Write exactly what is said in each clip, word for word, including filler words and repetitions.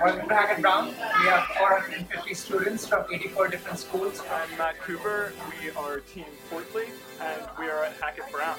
Welcome to Hackett Brown. We have four hundred fifty students from eighty-four different schools. I'm Matt Cooper. We are Team Portly, and we are at Hackett Brown.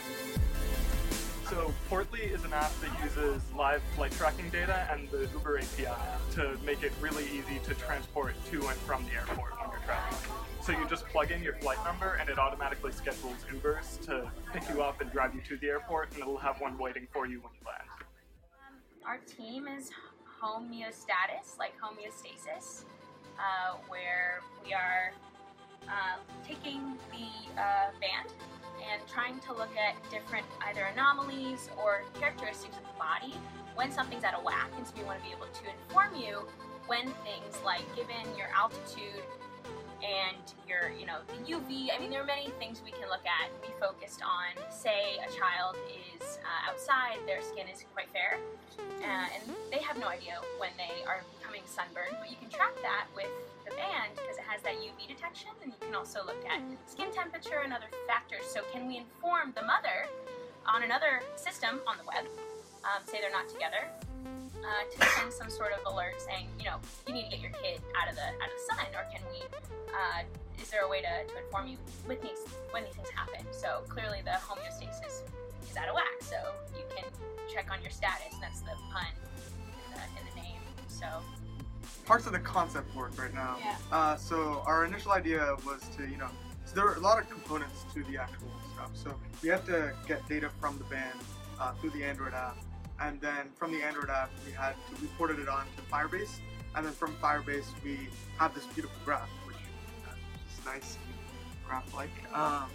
So Portly is an app that uses live flight tracking data and the Uber A P I to make it really easy to transport to and from the airport when you're traveling. So you just plug in your flight number and it automatically schedules Ubers to pick you up and drive you to the airport, and it'll have one waiting for you when you land. Um, our team is homeostasis, like homeostasis, uh, where we are uh, taking the uh, band and trying to look at different either anomalies or characteristics of the body when something's out of whack, and so we want to be able to inform you when things like given your altitude and your, you know, the U V, I mean, there are many things we can look at. We focused on, say, a child is uh, outside, their skin is quite fair, uh, and they have no idea when they are becoming sunburned, but you can track that with the band because it has that U V detection, and you can also look at skin temperature and other factors. So can we inform the mother on another system on the web, um, say they're not together, Uh, to send some sort of alert saying, you know, you need to get your kid out of the out of the sun, or can we? Uh, is there a way to, to inform you with these when these things happen? So clearly the homeostasis is out of whack, so you can check on your status. That's the pun in the, in the name. So parts of the concept work right now. Yeah. Uh, so our initial idea was to, you know, so there are a lot of components to the actual stuff. So we have to get data from the band uh, through the Android app. And then from the Android app, we had to, we ported it on to Firebase. And then from Firebase, we have this beautiful graph, which is nice and graph-like. Um,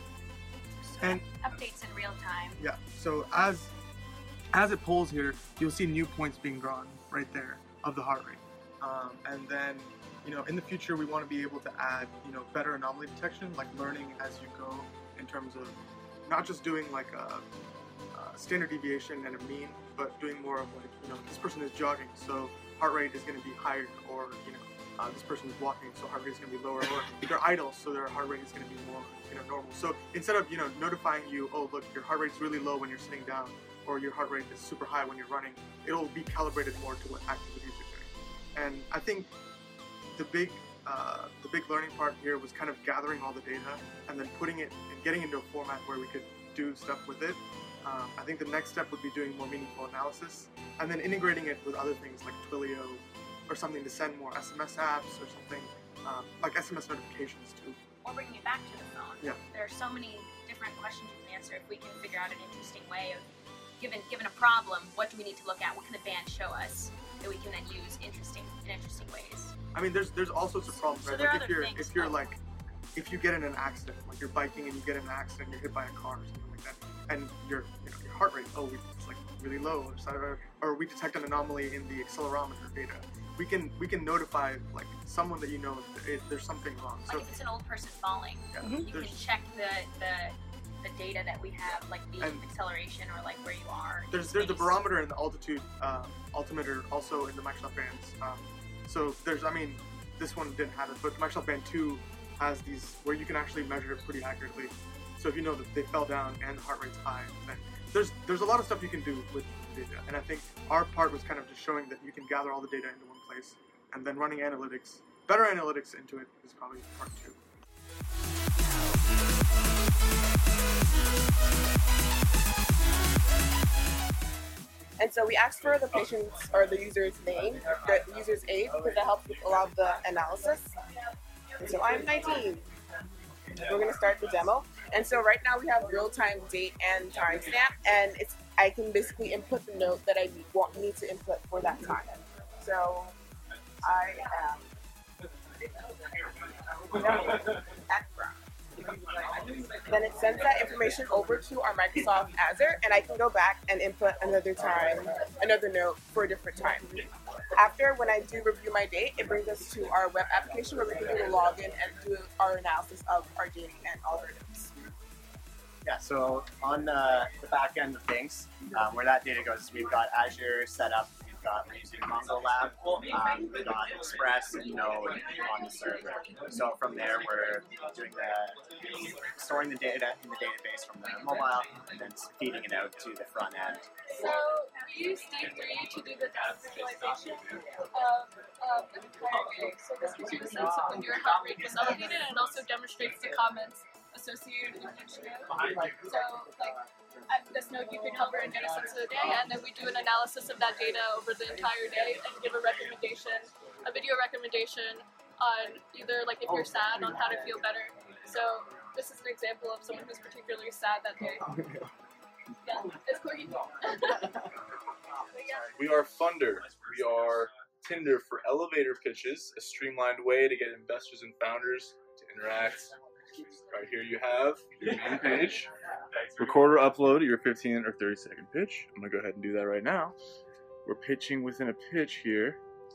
and updates in real time. yeah, so as as it pulls here, you'll see new points being drawn right there of the heart rate. Um, and then, you know, in the future, we want to be able to add, you know, better anomaly detection, like learning as you go in terms of not just doing like a Uh, standard deviation and a mean, but doing more of like, you know, this person is jogging, so heart rate is going to be higher, or, you know, uh, this person is walking, so heart rate is going to be lower, or they're idle, so their heart rate is going to be more, you know, normal. So instead of, you know, notifying you, oh, look, your heart rate's really low when you're sitting down, or your heart rate is super high when you're running, it'll be calibrated more to what activities you're doing. And I think the big uh, the big learning part here was kind of gathering all the data and then putting it and getting into a format where we could do stuff with it. Um, I think the next step would be doing more meaningful analysis and then integrating it with other things like Twilio or something to send more S M S apps or something um, like S M S notifications too. Or bringing it back to the phone. Yeah. There are so many different questions you can answer if we can figure out an interesting way of, given given a problem, what do we need to look at? What can the band show us that we can then use interesting in interesting ways? I mean, there's there's all sorts of problems, So right? there are Like if other you're things, if you're though. like if you get in an accident, like you're biking and you get in an accident, you're hit by a car or something like that, and your you know your heart rate, oh, it's like really low, or, or we detect an anomaly in the accelerometer data. We can we can notify like someone that you know that it, there's something wrong. So Like if it's an old person falling, yeah, you can there's check the, the the data that we have, like the And- acceleration or like where you are. in there's there's the space. barometer and the altitude uh, altimeter also in the Microsoft bands. Um, so there's I mean this one didn't have it, but Microsoft Band two has these where you can actually measure it pretty accurately. So if you know that they fell down and the heart rate's high, then there's there's a lot of stuff you can do with data. And I think our part was kind of just showing that you can gather all the data into one place, and then running analytics, better analytics into it is probably part two. And so we asked for the patient's or the user's name, the user's age, because that helps with a lot of the analysis. And so I'm nineteen. We're gonna start the demo. And so right now we have real-time date and timestamp, and it's I can basically input the note that I want need to input for that time. So I am at Brown. Then it sends that information over to our Microsoft Azure, and I can go back and input another time, another note for a different time. After, when I do review my date, it brings us to our web application where we can do a login and do our analysis of our date and all our notes. Yeah, so on uh, the back end of things, um, where that data goes, we've got Azure set up. We've got we're using MongoLab, um, we got Express and Node on the server. So from there, we're doing the storing the data in the database from the mobile and then feeding it out to the front end. So we use D three to do the data visualization of, of the entire day. So this gives you a sense of when your heart rate was elevated, and also demonstrates the comments associated with each node. So like at this node you can hover and get a sense of the day, and then we do an analysis of that data over the entire day and give a recommendation, a video recommendation on either like if you're sad, on how to feel better. So this is an example of someone who's particularly sad that day. Yeah, it's Corgi. We are Funder. We are Tinder for elevator pitches, a streamlined way to get investors and founders to interact. Right here you have your main page. Record or upload your fifteen or thirty second pitch. I'm going to go ahead and do that right now. We're pitching within a pitch here.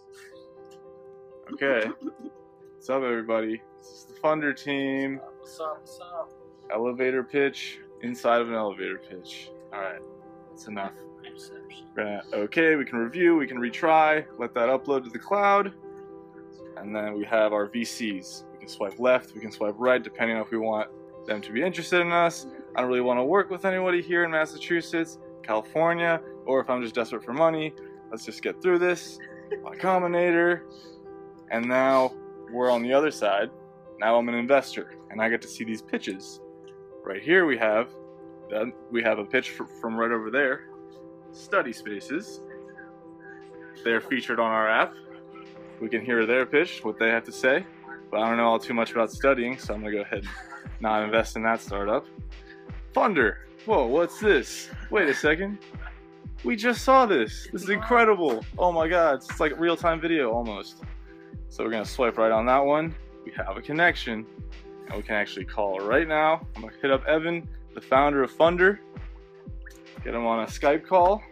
Okay. What's up, everybody? This is the Funder team. What's up? What's up? Elevator pitch inside of an elevator pitch. Alright, that's enough. We're gonna, okay, we can review, we can retry, let that upload to the cloud, and then we have our V Cs. We can swipe left, we can swipe right, depending on if we want them to be interested in us. I don't really want to work with anybody here in Massachusetts, California, or if I'm just desperate for money, let's just get through this. Y Combinator. And now we're on the other side. Now I'm an investor, and I get to see these pitches. Right here we have we have a pitch from right over there. Study Spaces. They're featured on our app. We can hear their pitch, what they have to say. But I don't know all too much about studying, so I'm gonna go ahead and not invest in that startup. Funder. Whoa, what's this? Wait a second. We just saw this. This is incredible. Oh my god, it's like real-time video almost. So we're gonna swipe right on that one. We have a connection, and we can actually call right now. I'm gonna hit up Evan, the founder of Funder. Get him on a Skype call.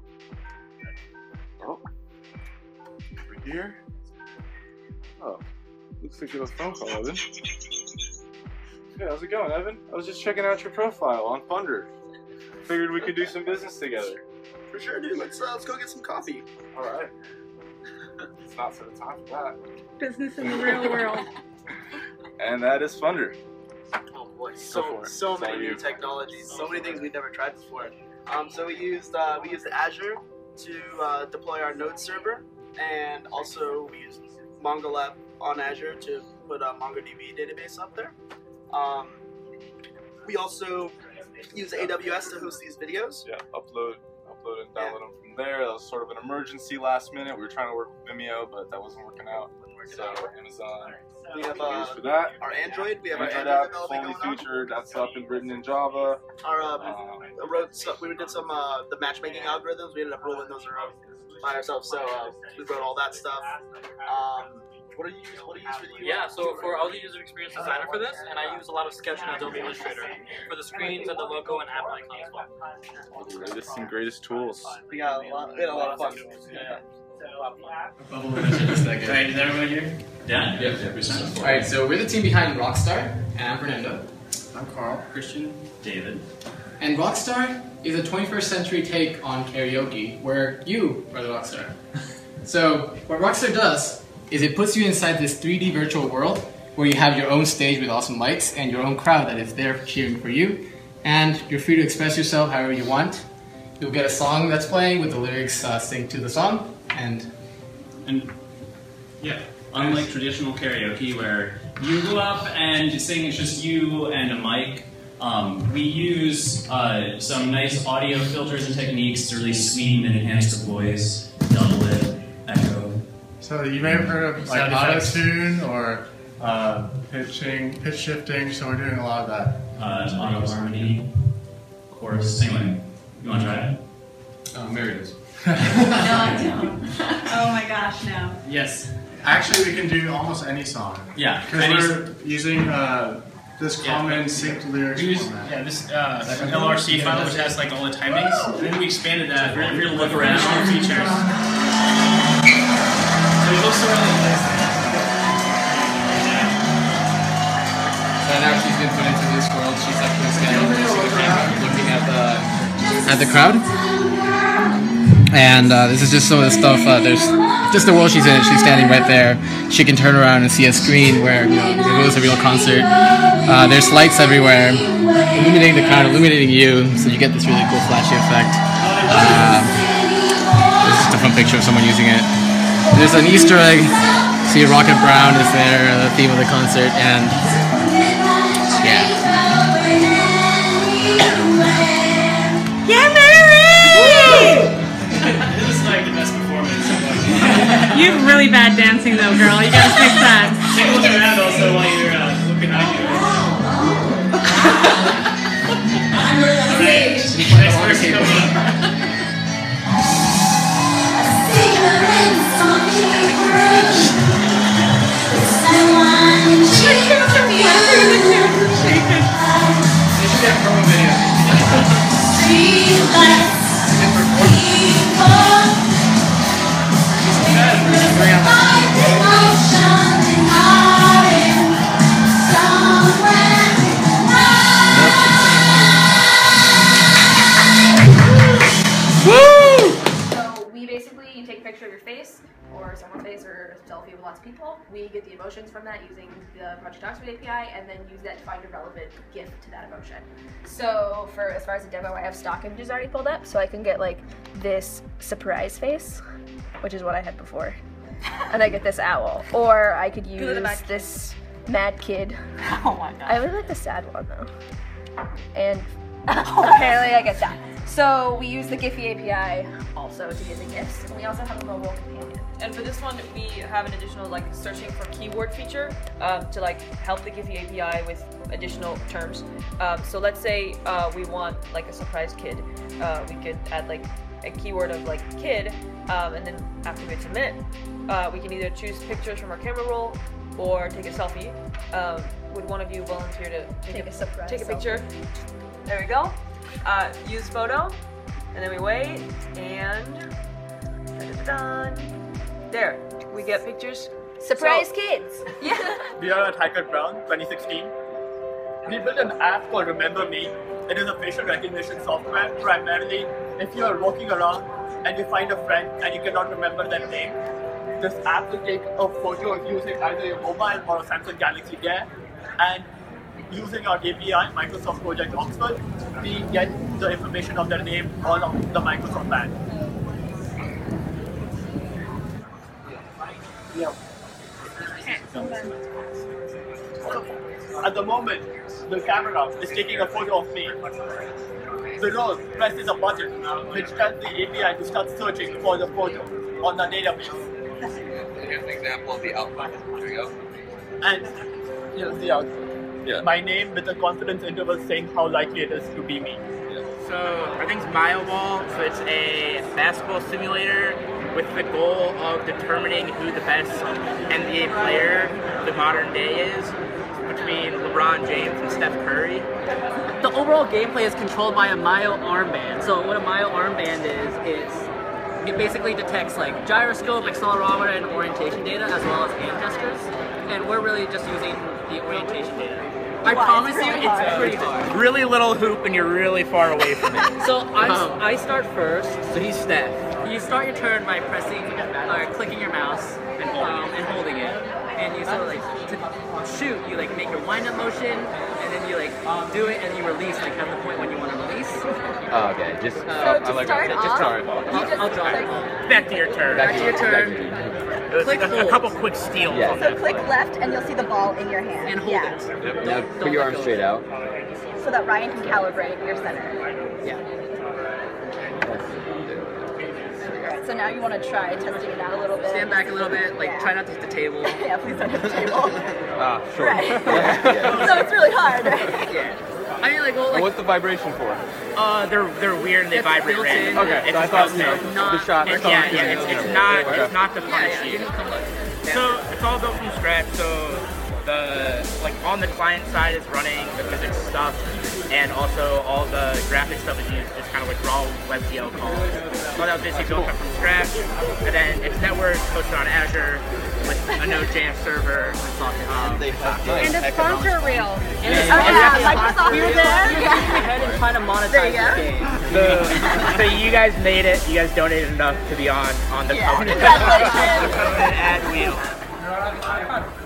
Oh, over here. Oh, looks like you have a phone call, Evan. Hey, how's it going, Evan? I was just checking out your profile on Funder. Figured we could do some business together. For sure, dude. Let's uh, let's go get some coffee. All right. It's not sort of time for that. Business in the real world. And that is Funder. Oh boy, so so many new technologies, so many things we've never tried before. Um, so we used uh, we used Azure to uh, deploy our Node server, and also we used MongoLab on Azure to put a MongoDB database up there. Um, we also use A W S to host these videos. Yeah, upload, upload and download them from there. That was sort of an emergency last minute. We were trying to work with Vimeo, but that wasn't working out. So Amazon. We have uh, for that. our Android. We have Android our Android app, development fully going featured. That's up and written in Java. Our um, Um, wrote some, we did some uh, the matchmaking algorithms. We ended up rolling those around by ourselves. So uh, we wrote all that stuff. Um, what do you use? What do you use for the U I? Yeah, so for all the user experience designer for this, and I use a lot of Sketch and Adobe Illustrator for the screens and the logo and app icon as well. latest and greatest tools. We got a lot. We had a lot of fun. Yeah. Alright, is everyone here? Yeah? Yeah. Alright, so we're the team behind Rockstar, and I'm Fernando. I'm Carl. Christian. David. And Rockstar is a twenty-first century take on karaoke, where you are the rockstar. So, what Rockstar does is it puts you inside this three D virtual world where you have your own stage with awesome lights and your own crowd that is there cheering for you, and you're free to express yourself however you want. You'll get a song that's playing with the lyrics uh, synced to the song. And, and yeah, unlike traditional karaoke where you go up and you sing, it's just you and a mic, um, we use uh, some nice audio filters and techniques to really sweeten and enhance the voice, double it, echo. So you may have heard of like auto-tune or uh, pitching, pitch shifting, so we're doing a lot of that. Uh, auto harmony, chorus. Anyway, you want to try it? Oh, Mary does. No, I don't. Oh my gosh, no. Yes. Actually, we can do almost any song. Yeah. Because we're using uh, this common yeah. synced lyrics we use, format. Yeah, this uh, L R C file which has like all the timings. And then we expanded that. If you're, if you're to look around all features. There's also So now she's been put into this world. She's actually standing next to the camera, looking at the at the crowd. And uh, this is just some of the stuff. Uh, there's just the world she's in. She's standing right there. She can turn around and see a screen where, you know, if it was a real concert. Uh, there's lights everywhere, illuminating the crowd, illuminating you, so you get this really cool flashy effect. Uh, this is just a fun picture of someone using it. There's an Easter egg. See, Rocket Brown is there, the theme of the concert, and yeah. Yeah, Mary! This is like the best performance. You have really bad dancing though, girl. You gotta fix that. Take a look around also while you're uh, looking at you. Alright, next verse coming up. So we basically, you take a picture of your face or someone's face or a selfie with lots of people. We get the emotions from that using the Project Oxford A P I and then use that to find a relevant GIF to that emotion. So for as far as the demo, I have stock images already pulled up, so I can get like this surprise face, which is what I had before, and I get this owl, or I could use this mad kid. Oh my god. I really like the sad one though, and apparently I get that. So we use the Giphy A P I also to get the GIFs, and we also have a mobile companion. And for this one, we have an additional like searching for keyword feature um, to like help the Giphy A P I with additional terms. Um, so let's say uh, we want like a surprise kid. Uh, we could add like a keyword of like kid, um, and then after we hit submit, uh, we can either choose pictures from our camera roll or take a selfie. Um, would one of you volunteer to take, Take a surprise take a picture? selfie. There we go. Uh, use photo, and then we wait, and da-da-da-da. There, we get pictures. Surprise So- kids! Yeah. We are at Hackett Brown twenty sixteen. We built an app called Remember Me. It is a facial recognition software primarily if you are walking around and you find a friend and you cannot remember their name. This app will take a photo of you using either your mobile or a Samsung Galaxy Gear, and using our A P I, Microsoft Project Oxford, we get the information of their name on the Microsoft band. Yeah. At the moment, the camera is taking a photo of me. The role presses a button which tells the A P I to start searching for the photo on the database. Here's an example of the output. There you go. And here's the output. Yeah. My name with a confidence interval saying how likely it is to be me. So our thing's Mile Ball, so it's a basketball simulator with the goal of determining who the best N B A player of the modern day is between LeBron James and Steph Curry. The overall gameplay is controlled by a Myo armband. So what a Myo armband is, is it basically detects like gyroscope, accelerometer, and orientation data as well as hand gestures. And we're really just using the orientation data. I Wow, promise it's you, really it's hard. pretty hard. Really little hoop and you're really far away from it. So I, Um, I start first. So he's Steph. You start your turn by pressing or clicking your mouse and, um, and holding it. And you sort of like, to shoot, you like make your wind up motion and then you like do it and you release like at the point when you want to release. Oh, okay. Just, Uh, I to like start it. off, Just start. I'll, I'll draw it. Back to your turn. Back to your turn. Click a, a couple quick steals Yeah. on So that. click left and you'll see the ball in your hand. And hold yeah. it. Yep. Now put your arm straight out. So that Ryan can calibrate your center. Yeah. So now you want to try testing it out a little bit. Stand back a little bit, like Yeah. try not to hit the table. Yeah, please don't hit the table. Ah, sure. Right. Yeah. So it's really hard. Yeah. I mean, like, well, And like, what's the vibration for? Uh, they're they're weird and they It's vibrate built randomly. in. Okay, It's so I just thought, built you know, in. the shot- It's, the yeah, shot- yeah, it's, it's Okay. not Okay. it's not to yeah, punish yeah, you. you can come like. So it's all built from scratch. So the like on the client side is running the physics stuff, and also all the graphic stuff is used. It's kind of like raw WebGL calls. So that was basically built up from scratch, and then it's networked, hosted on Azure with a Node.js server. Um, And a sponsor reel. And Oh, it's- yeah, and Microsoft we were reel. there. We were ahead and trying to monetize There you the game. So, so you guys made it. You guys donated enough to be on on the Yeah. Covenant Congratulations. Covenant ad wheel.